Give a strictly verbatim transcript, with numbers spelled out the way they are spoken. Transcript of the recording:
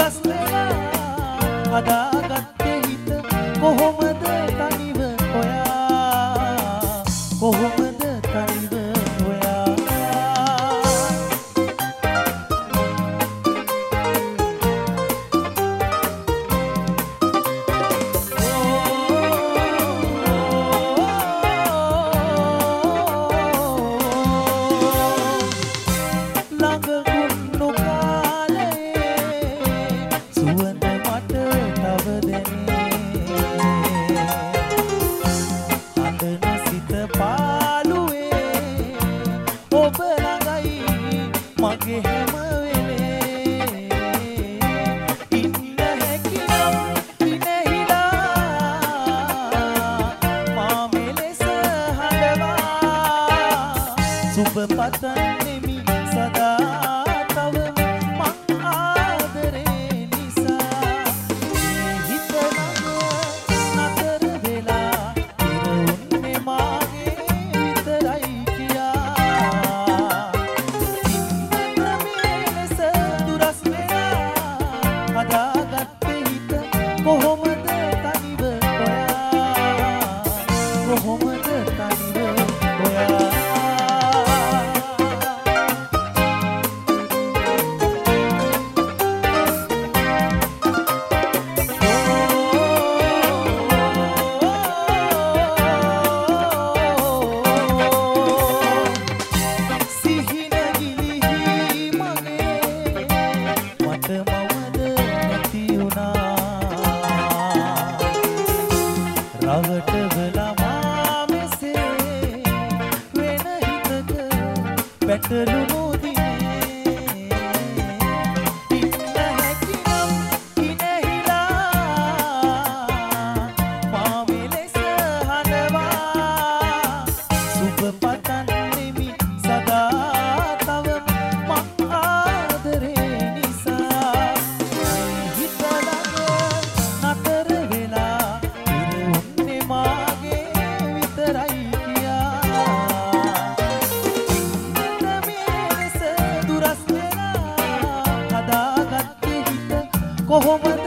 දුරස් වෙලා හදාගත්තේ හිත කොහොමද තනිව හොයා කොහොමද තනිව හොයා පතන්නෙමි සදා තව මං ආදරේ නිසා මේ හිත ළඟ නතර වෙලා ඉරුන්නේ මාගේ විතරයි කියා සින්නත මේ ලෙස දුරස් වෙලා හදාගත්තේ හිත කොහොමද තනිව හොයා කොහොමද තනිව හොයා රවටවලා මා මෙසේ වෙන හිතක පැටළුණු දිනේ ඉන්න හැකිනම් ඉනහිලා මා මෙලෙස හඬවා සුබ පතන්නෙමි සදා තව මං ආදරේ නිසා හිත ළඟ නතර වෙලා මාගේ විතරයි කියා සින්නත මේ ලෙස දුරස් වෙලා හදාගත්තේ හිත කොහොමද